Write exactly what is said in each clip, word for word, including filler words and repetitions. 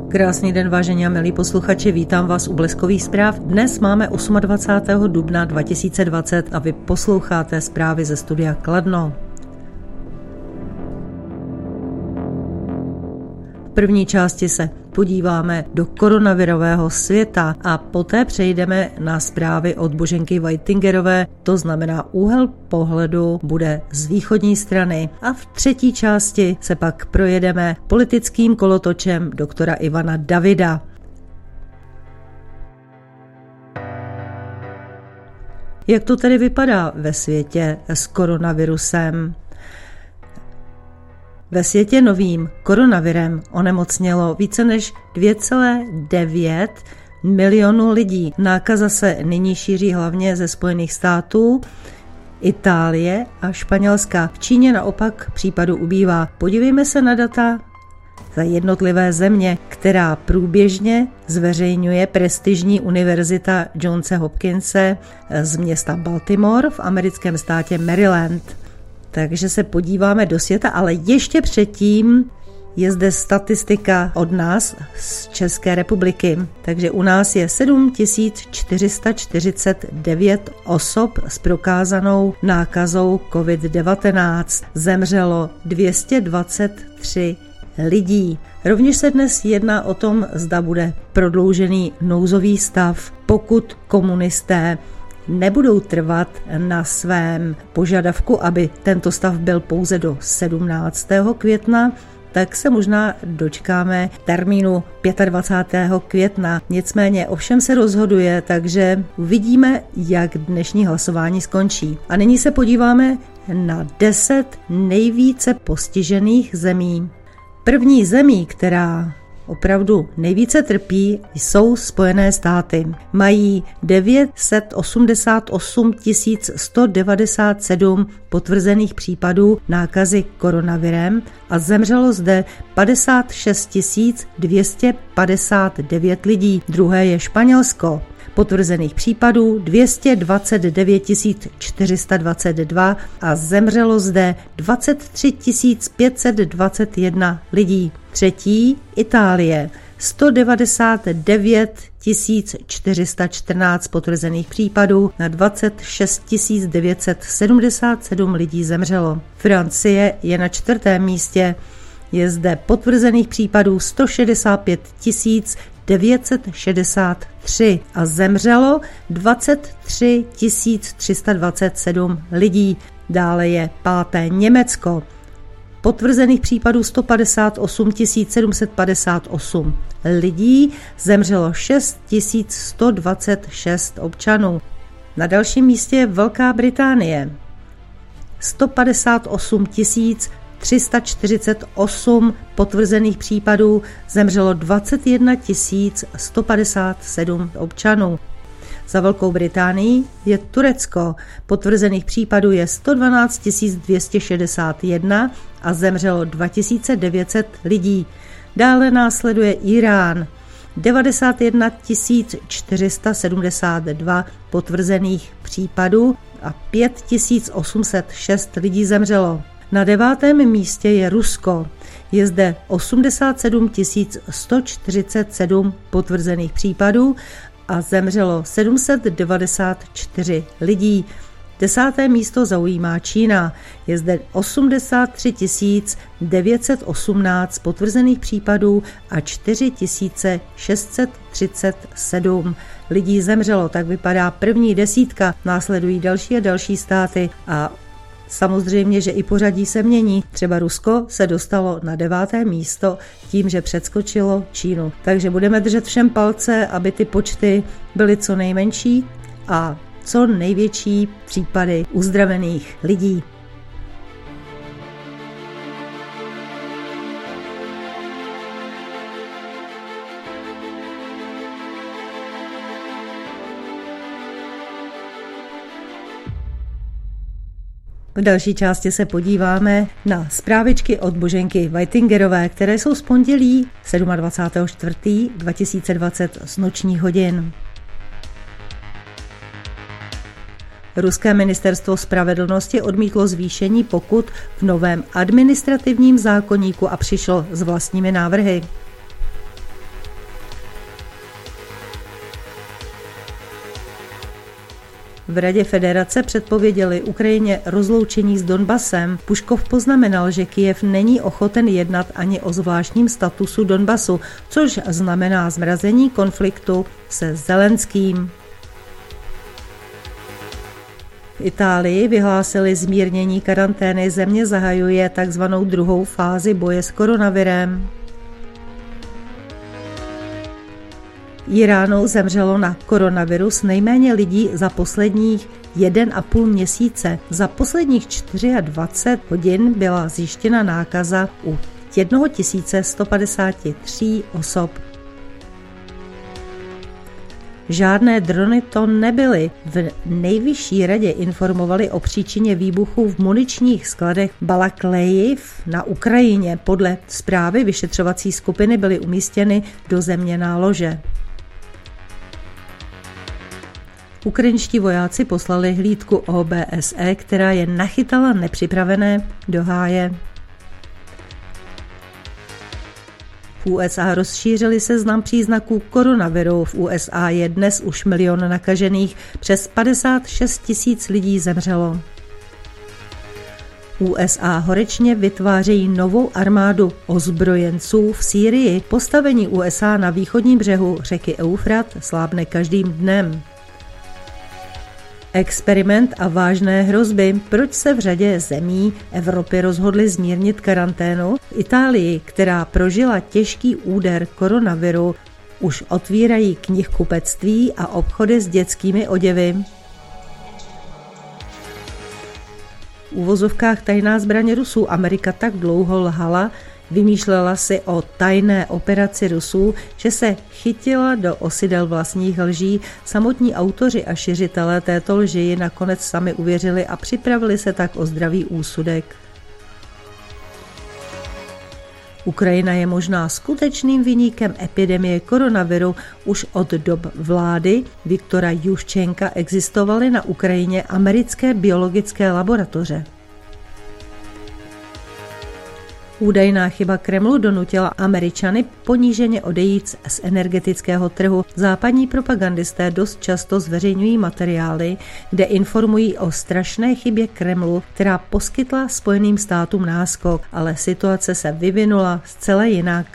Krásný den, vážení a milí posluchači, vítám vás u Bleskových zpráv. Dnes máme dvacátého osmého dubna dva tisíce dvacet a vy posloucháte zprávy ze studia Kladno. V první části se podíváme do koronavirového světa a poté přejdeme na zprávy od Boženky Whitingerové, to znamená úhel pohledu bude z východní strany a v třetí části se pak projedeme politickým kolotočem doktora Ivana Davida. Jak to tedy vypadá ve světě s koronavirusem? Ve světě novým koronavirem onemocnělo více než dvě celé devět milionu lidí. Nákaza se nyní šíří hlavně ze Spojených států, Itálie a Španělska. V Číně naopak případů ubývá. Podívejme se na data za jednotlivé země, která průběžně zveřejňuje prestižní univerzita Johnse Hopkinse z města Baltimore v americkém státě Maryland. Takže se podíváme do světa, ale ještě předtím je zde statistika od nás z České republiky. Takže u nás je sedm tisíc čtyři sta čtyřicet devět osob s prokázanou nákazou covid devatenáct. Zemřelo dvě stě dvacet tři lidí. Rovněž se dnes jedná o tom, zda bude prodloužený nouzový stav, pokud komunisté nebudou trvat na svém požadavku, aby tento stav byl pouze do sedmnáctého května, tak se možná dočkáme termínu dvacátého pátého května. Nicméně ovšem se rozhoduje, takže uvidíme, jak dnešní hlasování skončí. A nyní se podíváme na deset nejvíce postižených zemí. První zemí, která opravdu nejvíce trpí, jsou Spojené státy. Mají devět set osmdesát osm tisíc sto devadesát sedm potvrzených případů nákazy koronavirem a zemřelo zde padesát šest tisíc dvě stě padesát devět lidí. Druhé je Španělsko. Potvrzených případů dvě stě dvacet devět tisíc čtyři sta dvacet dva a zemřelo zde dvacet tři tisíc pět set dvacet jedna lidí. Třetí Itálie. sto devadesát devět tisíc čtyři sta čtrnáct potvrzených případů na dvacet šest tisíc devět set sedmdesát sedm lidí zemřelo. Francie je na čtvrtém místě. Je zde potvrzených případů sto šedesát pět tisíc devět set šedesát tři a zemřelo dvacet tři tisíc tři sta dvacet sedm lidí. Dále je páté Německo. Potvrzených případů sto padesát osm tisíc sedm set padesát osm lidí, zemřelo šest tisíc sto dvacet šest občanů. Na dalším místě je Velká Británie. sto padesát osm tisíc tři sta čtyřicet osm potvrzených případů, zemřelo dvacet jedna tisíc sto padesát sedm občanů. Za Velkou Británii je Turecko. Potvrzených případů je sto dvanáct tisíc dvě stě šedesát jedna a zemřelo dva tisíce devět set lidí. Dále následuje Irán. devadesát jedna tisíc čtyři sta sedmdesát dva potvrzených případů a pět tisíc osm set šest lidí zemřelo. Na devátém místě je Rusko. Je zde osmdesát sedm tisíc sto čtyřicet sedm potvrzených případů a zemřelo sedm set devadesát čtyři lidí. Desáté místo zaujímá Čína. Je zde osmdesát tři tisíc devět set osmnáct potvrzených případů a čtyři tisíce šest set třicet sedm lidí zemřelo. Tak vypadá první desítka, následují další a další státy a samozřejmě, že i pořadí se mění. Třeba Rusko se dostalo na deváté místo tím, že předskočilo Čínu. Takže budeme držet všem palce, aby ty počty byly co nejmenší a co největší případy uzdravených lidí. V další části se podíváme na zprávičky od Boženky Whitingerové, které jsou z pondělí dvacátého sedmého čtvrtého dva tisíce dvacet z nočních hodin. Ruské ministerstvo spravedlnosti odmítlo zvýšení pokut v novém administrativním zákoníku a přišlo s vlastními návrhy. V Radě federace předpověděli Ukrajině rozloučení s Donbasem. Puškov poznamenal, že Kyjev není ochoten jednat ani o zvláštním statusu Donbasu, což znamená zmrazení konfliktu se Zelenským. V Itálii vyhlásili zmírnění karantény, země zahajuje takzvanou druhou fázi boje s koronavirem. V Iránu zemřelo na koronavirus nejméně lidí za posledních jeden a půl měsíce. Za posledních dvacet čtyři hodin byla zjištěna nákaza u tisíc sto padesát tři osob. Žádné drony to nebyly. V nejvyšší radě informovali o příčině výbuchu v muničních skladech Balaklejiv na Ukrajině. Podle zprávy vyšetřovací skupiny byly umístěny do země nálože. Ukrajinští vojáci poslali hlídku O B S E, která je nachytala nepřipravené do háje. V U S A rozšířili seznam příznaků koronaviru. V U S A je dnes už milion nakažených, přes padesát šest tisíc lidí zemřelo. U S A horečně vytvářejí novou armádu ozbrojenců v Sýrii. Postavení U S A na východním břehu řeky Eufrat slábne každým dnem. Experiment a vážné hrozby. Proč se v řadě zemí Evropy rozhodly zmírnit karanténu? V Itálii, která prožila těžký úder koronaviru, už otvírají knihkupectví a obchody s dětskými oděvy. V uvozovkách tajná zbraň Rusů. Amerika tak dlouho lhala, vymýšlela si o tajné operaci Rusů, že se chytila do osidel vlastních lží. Samotní autoři a šiřitelé této lži nakonec sami uvěřili a připravili se tak o zdravý úsudek. Ukrajina je možná skutečným viníkem epidemie koronaviru. Už od dob vlády Viktora Juščenka existovaly na Ukrajině americké biologické laboratoře. Údajná chyba Kremlu donutila Američany poníženě odejít z energetického trhu. Západní propagandisté dost často zveřejňují materiály, kde informují o strašné chybě Kremlu, která poskytla Spojeným státům náskok, ale situace se vyvinula zcela jinak.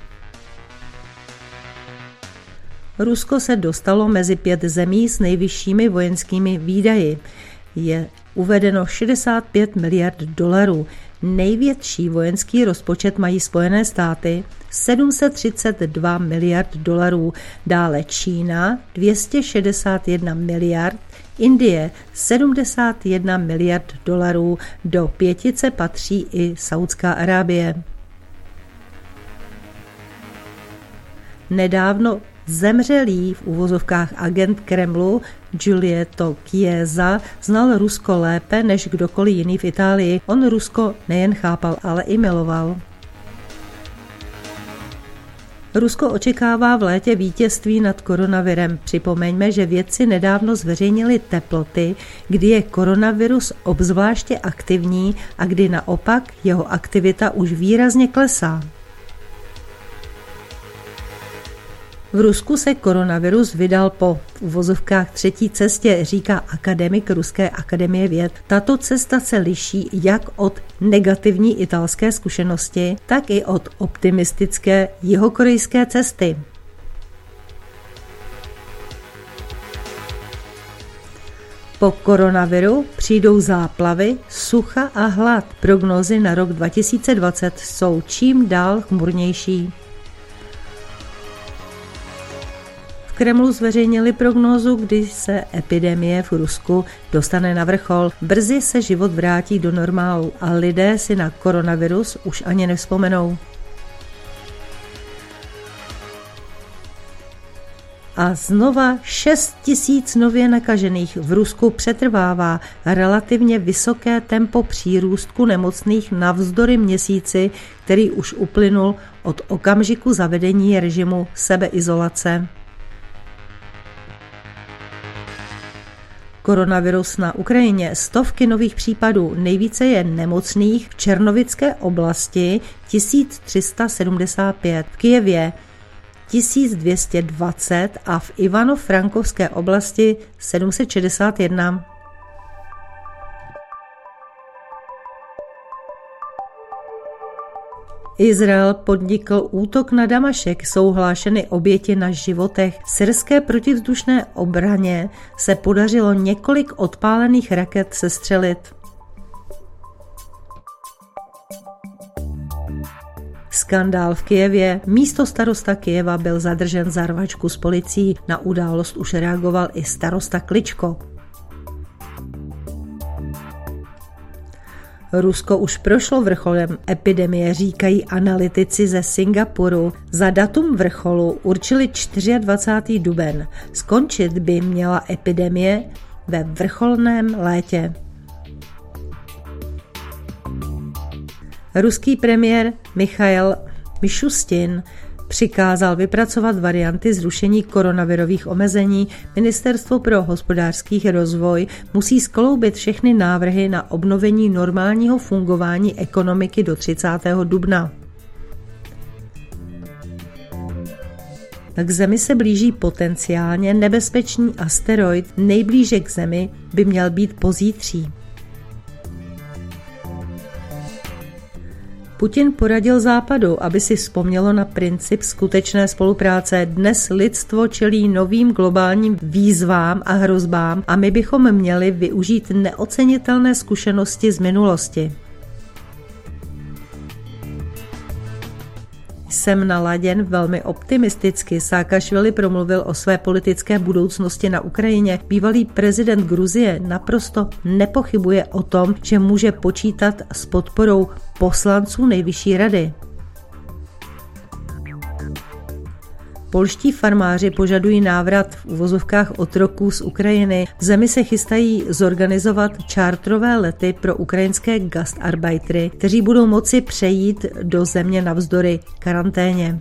Rusko se dostalo mezi pět zemí s nejvyššími vojenskými výdaji. Je uvedeno šedesát pět miliard dolarů. Největší vojenský rozpočet mají Spojené státy sedm set třicet dva miliard dolarů, dále Čína dvě stě šedesát jedna miliard, Indie sedmdesát jedna miliard dolarů, do pětice patří i Saudská Arábie. Nedávno zemřelý v uvozovkách agent Kremlu Giulietto Chiesa znal Rusko lépe než kdokoliv jiný v Itálii. On Rusko nejen chápal, ale i miloval. Rusko očekává v létě vítězství nad koronavirem. Připomeňme, že vědci nedávno zveřejnili teploty, kdy je koronavirus obzvláště aktivní a kdy naopak jeho aktivita už výrazně klesá. V Rusku se koronavirus vydal po v uvozovkách třetí cestě, říká akademik Ruské akademie věd. Tato cesta se liší jak od negativní italské zkušenosti, tak i od optimistické jihokorejské cesty. Po koronaviru přijdou záplavy, sucha a hlad. Prognózy na rok dva tisíce dvacet jsou čím dál chmurnější. V Kremlu zveřejnili prognózu, kdy se epidemie v Rusku dostane na vrchol. Brzy se život vrátí do normálu a lidé si na koronavirus už ani nevzpomenou. A znova šest tisíc nově nakažených. V Rusku přetrvává relativně vysoké tempo přírůstku nemocných navzdory měsíci, který už uplynul od okamžiku zavedení režimu sebeizolace. Koronavirus na Ukrajině, stovky nových případů, nejvíce je nemocných v Černovické oblasti tisíc tři sta sedmdesát pět, v Kyjevě tisíc dvě stě dvacet a v Ivano-Frankovské oblasti sedm set šedesát jedna. Izrael podnikl útok na Damašek, jsou hlášeny oběti na životech. Syrské protivzdušné obraně se podařilo několik odpálených raket sestřelit. Skandál v Kyjevě. Místostarosta Kyjeva byl zadržen za rvačku s policií. Na událost už reagoval i starosta Kličko. Rusko už prošlo vrcholem epidemie, říkají analytici ze Singapuru. Za datum vrcholu určili dvacátého čtvrtého duben. Skončit by měla epidemie ve vrcholném létě. Ruský premiér Michail Mišustin přikázal vypracovat varianty zrušení koronavirových omezení. Ministerstvo pro hospodářský rozvoj musí skloubit všechny návrhy na obnovení normálního fungování ekonomiky do třicátého dubna. K Zemi se blíží potenciálně nebezpečný asteroid. Nejblíže k Zemi by měl být pozítří. Putin poradil Západu, aby si vzpomnělo na princip skutečné spolupráce. Dnes lidstvo čelí novým globálním výzvám a hrozbám a my bychom měli využít neocenitelné zkušenosti z minulosti. Jsem naladěn velmi optimisticky. Saakašvili promluvil o své politické budoucnosti na Ukrajině. Bývalý prezident Gruzie naprosto nepochybuje o tom, že může počítat s podporou poslanců Nejvyšší rady. Polští farmáři požadují návrat v uvozovkách otroků z Ukrajiny. V zemi se chystají zorganizovat čártrové lety pro ukrajinské gastarbeitery, kteří budou moci přejít do země navzdory karanténě.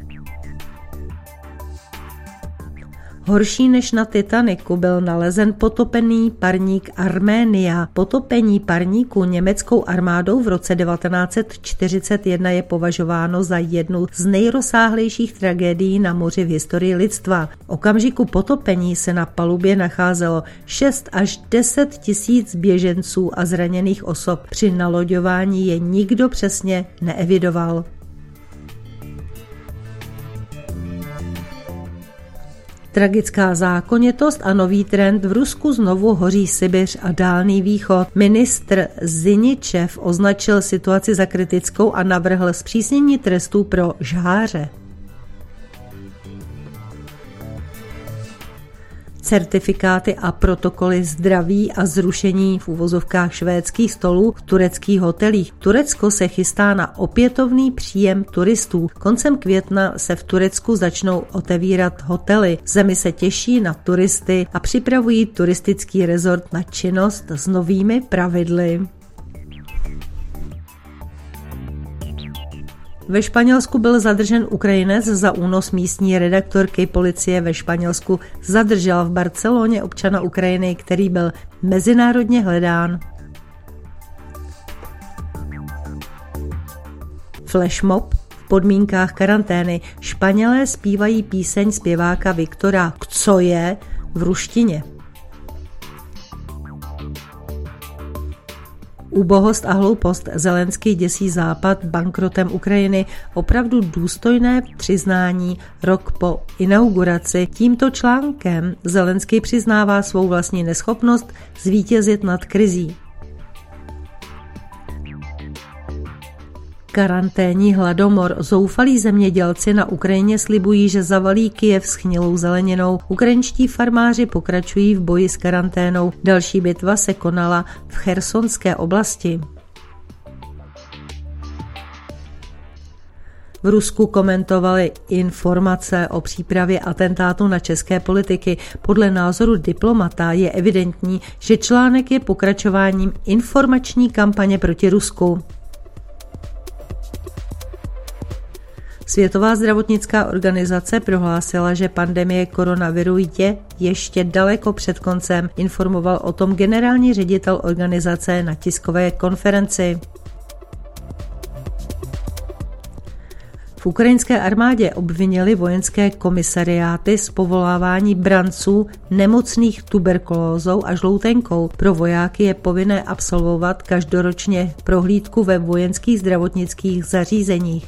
Horší než na Titaniku byl nalezen potopený parník Arménia. Potopení parníku německou armádou v roce devatenáct set čtyřicet jedna je považováno za jednu z nejrozsáhlejších tragédií na moři v historii lidstva. V okamžiku potopení se na palubě nacházelo šest až deset tisíc běženců a zraněných osob. Při naloďování je nikdo přesně neevidoval. Tragická zákonitost a nový trend. V Rusku znovu hoří Sibiř a Dálný východ. Ministr Ziničev označil situaci za kritickou a navrhl zpřísnění trestů pro žháře. Certifikáty a protokoly zdraví a zrušení v uvozovkách švédských stolů v tureckých hotelích. Turecko se chystá na opětovný příjem turistů. Koncem května se v Turecku začnou otevírat hotely. Zemi se těší na turisty a připravují turistický rezort na činnost s novými pravidly. Ve Španělsku byl zadržen Ukrajinec za únos místní redaktorky. Policie ve Španělsku zadržela v Barceloně občana Ukrajiny, který byl mezinárodně hledán. Flashmob v podmínkách karantény. Španělé zpívají píseň zpěváka Viktora Co je v ruštině. Úbohost a hloupost. Zelenský děsí Západ bankrotem Ukrajiny. Opravdu důstojné přiznání rok po inauguraci. Tímto článkem Zelenský přiznává svou vlastní neschopnost zvítězit nad krizí. Karanténní hladomor. Zoufalí zemědělci na Ukrajině slibují, že zavalí Kyjev schnilou zeleninou. Ukrajinští farmáři pokračují v boji s karanténou. Další bitva se konala v Chersonské oblasti. V Rusku komentovali informace o přípravě atentátu na české politiky. Podle názoru diplomata je evidentní, že článek je pokračováním informační kampaně proti Rusku. Světová zdravotnická organizace prohlásila, že pandemie koronaviru je ještě daleko před koncem, informoval o tom generální ředitel organizace na tiskové konferenci. V ukrajinské armádě obvinili vojenské komisariáty z povolávání branců nemocných tuberkulózou a žloutenkou. Pro vojáky je povinné absolvovat každoročně prohlídku ve vojenských zdravotnických zařízeních.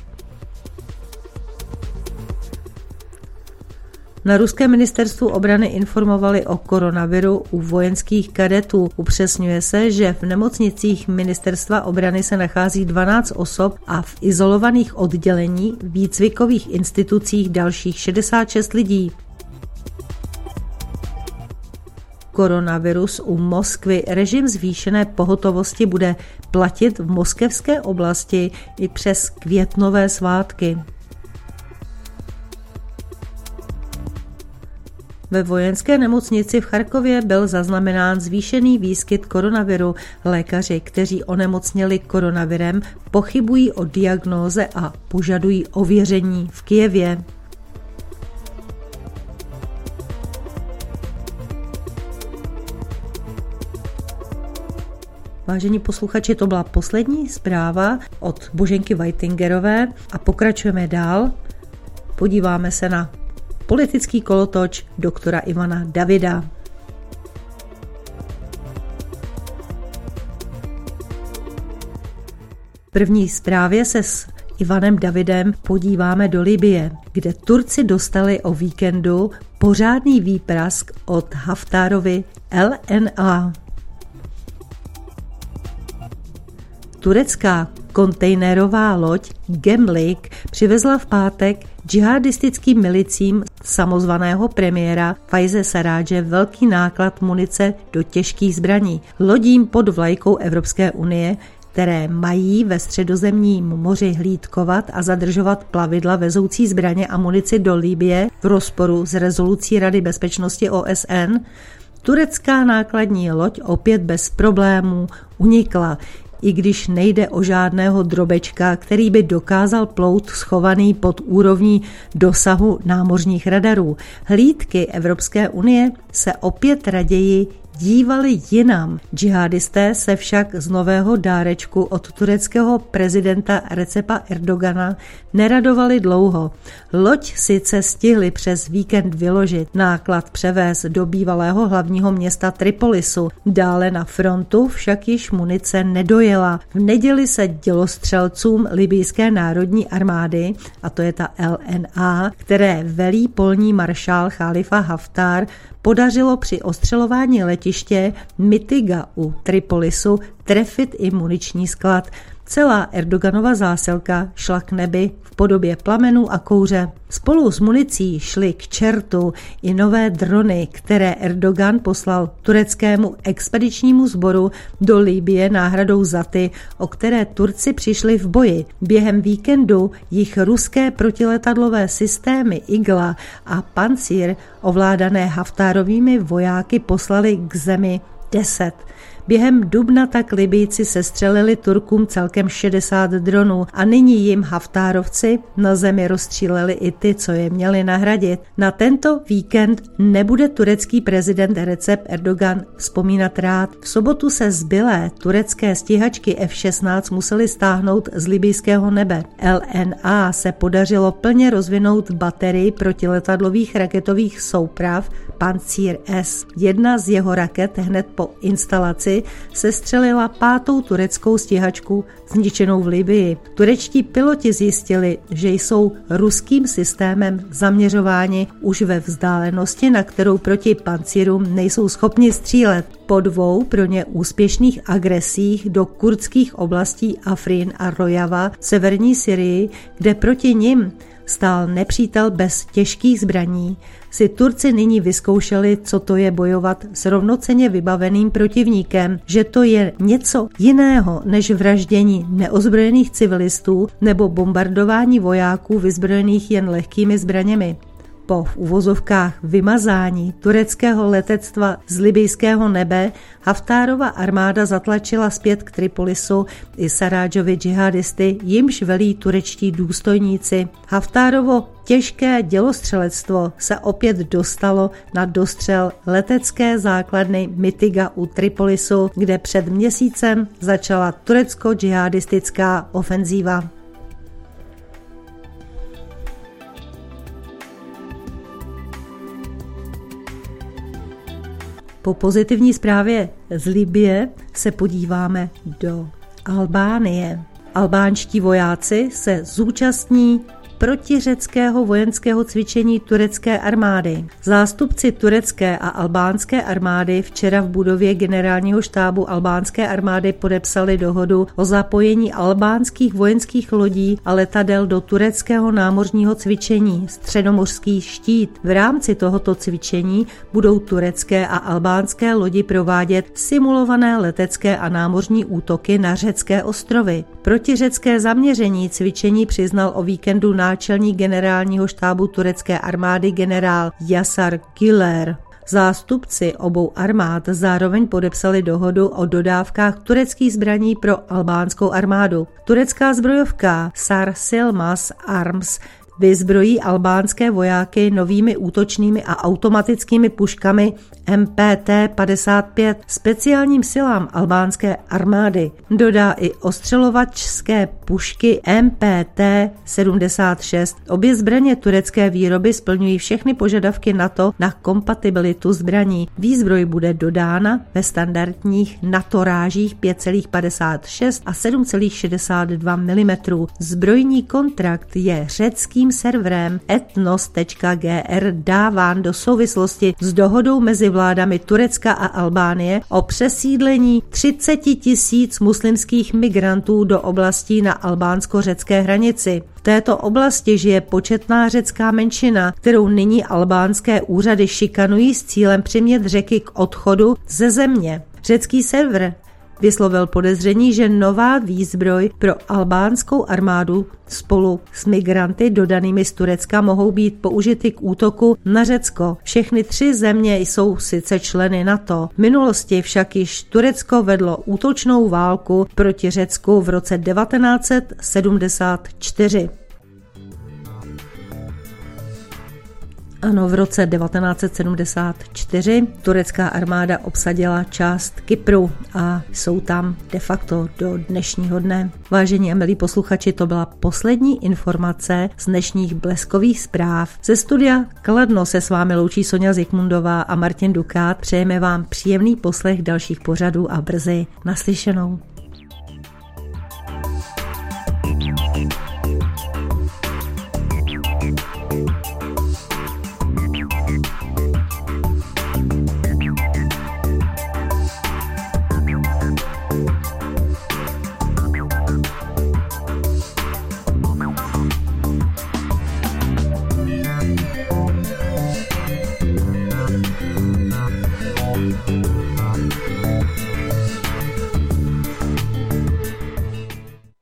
Na ruském ministerstvu obrany informovali o koronaviru u vojenských kadetů. Upřesňuje se, že v nemocnicích ministerstva obrany se nachází dvanáct osob a v izolovaných oddělení výcvikových institucích dalších šedesát šest lidí. Koronavirus u Moskvy. Režim zvýšené pohotovosti bude platit v moskevské oblasti i přes květnové svátky. Ve vojenské nemocnici v Charkově byl zaznamenán zvýšený výskyt koronaviru. Lékaři, kteří onemocněli koronavirem, pochybují o diagnóze a požadují ověření v Kyjevě. Vážení posluchači, to byla poslední zpráva od Boženky Whitingerové a pokračujeme dál. Podíváme se na politický kolotoč doktora Ivana Davida. V první zprávě se s Ivanem Davidem podíváme do Libye, kde Turci dostali o víkendu pořádný výprask od Haftárovy L N A. Turecká kontejnerová loď Gemlik přivezla v pátek džihadistickým milicím samozvaného premiéra Fajze Saráže velký náklad munice do těžkých zbraní. Lodím pod vlajkou Evropské unie, které mají ve Středozemním moři hlídkovat a zadržovat plavidla vezoucí zbraně a munici do Libye v rozporu s rezolucí Rady bezpečnosti O S N, turecká nákladní loď opět bez problémů unikla, i když nejde o žádného drobečka, který by dokázal plout schovaný pod úrovní dosahu námořních radarů. Hlídky Evropské unie se opět raději dívali jinam. Džihadisté se však z nového dárečku od tureckého prezidenta Recepa Erdogana neradovali dlouho. Loď sice stihli přes víkend vyložit, náklad převést do bývalého hlavního města Tripolisu. Dále na frontu však již munice nedojela. V neděli se dělostřelcům libijské národní armády, a to je ta L N A, které velí polní maršál Chalifa Haftar, podařilo při ostřelování letiště Mitiga u Tripolisu trefit i muniční sklad. Celá Erdoganova zásilka šla k nebi v podobě plamenů a kouře. Spolu s municí šly k čertu i nové drony, které Erdogan poslal tureckému expedičnímu sboru do Libye náhradou za ty, o které Turci přišli v boji. Během víkendu jich ruské protiletadlové systémy Igla a Pancír ovládané Haftárovými vojáky poslali k zemi deset. Během dubna tak Libijci sestřelili Turkům celkem šedesát dronů a nyní jim Haftárovci na zemi rozstříleli i ty, co je měli nahradit. Na tento víkend nebude turecký prezident Recep Erdogan vzpomínat rád. V sobotu se zbylé turecké stíhačky F šestnáct museli stáhnout z libijského nebe. L N A se podařilo plně rozvinout baterii protiletadlových raketových souprav Pancír S. Jedna z jeho raket hned po instalaci sestřelila pátou tureckou stíhačku zničenou v Libyi. Turečtí piloti zjistili, že jsou ruským systémem zaměřováni už ve vzdálenosti, na kterou proti pancírům nejsou schopni střílet. Po dvou pro ně úspěšných agresích do kurdských oblastí Afrin a Rojava v severní Syrii, kde proti nim stál nepřítel bez těžkých zbraní, si Turci nyní vyzkoušeli, co to je bojovat s rovnocenně vybaveným protivníkem, že to je něco jiného než vraždění neozbrojených civilistů nebo bombardování vojáků vyzbrojených jen lehkými zbraněmi. Po v uvozovkách vymazání tureckého letectva z libijského nebe Haftárova armáda zatlačila zpět k Tripolisu i Sarájovi džihadisty, jimž velí turečtí důstojníci. Haftárovo těžké dělostřelectvo se opět dostalo na dostřel letecké základny Mitiga u Tripolisu, kde před měsícem začala turecko-džihadistická ofenzíva. Po pozitivní zprávě z Libye se podíváme do Albánie. Albánští vojáci se zúčastní protiřeckého vojenského cvičení turecké armády. Zástupci turecké a albánské armády včera v budově generálního štábu albánské armády podepsali dohodu o zapojení albánských vojenských lodí a letadel do tureckého námořního cvičení Středomořský štít. V rámci tohoto cvičení budou turecké a albánské lodi provádět simulované letecké a námořní útoky na řecké ostrovy. Protiřecké zaměření cvičení přiznal o víkendu náčelník generálního štábu turecké armády generál Yasar Güler. Zástupci obou armád zároveň podepsali dohodu o dodávkách tureckých zbraní pro albánskou armádu. Turecká zbrojovka Sar Silmas Arms vyzbrojí albánské vojáky novými útočnými a automatickými puškami M P T padesát pět speciálním silám albánské armády. Dodá i ostřelovačské pušky M P T sedmdesát šest. Obě zbraně turecké výroby splňují všechny požadavky NATO na kompatibilitu zbraní. Výzbroj bude dodána ve standardních NATO rážích pět celá padesát šest a sedm celá šedesát dva milimetrů. Zbrojní kontrakt je řeckým serverem etnos tečka g r dáván do souvislosti s dohodou mezi vládami Turecka a Albánie o přesídlení třicet tisíc muslimských migrantů do oblastí na albánsko-řecké hranici. V této oblasti žije početná řecká menšina, kterou nyní albánské úřady šikanují s cílem přimět Řeky k odchodu ze země. Řecký server vyslovil podezření, že nová výzbroj pro albánskou armádu spolu s migranty dodanými z Turecka mohou být použity k útoku na Řecko. Všechny tři země jsou sice členy NATO. V minulosti však již Turecko vedlo útočnou válku proti Řecku v roce devatenáct set sedmdesát čtyři. Ano, v roce devatenáct set sedmdesát čtyři turecká armáda obsadila část Kypru a jsou tam de facto do dnešního dne. Vážení a milí posluchači, to byla poslední informace z dnešních bleskových zpráv. Ze studia Kladno se s vámi loučí Sonja Zikmundová a Martin Dukát. Přejeme vám příjemný poslech dalších pořadů a brzy naslyšenou.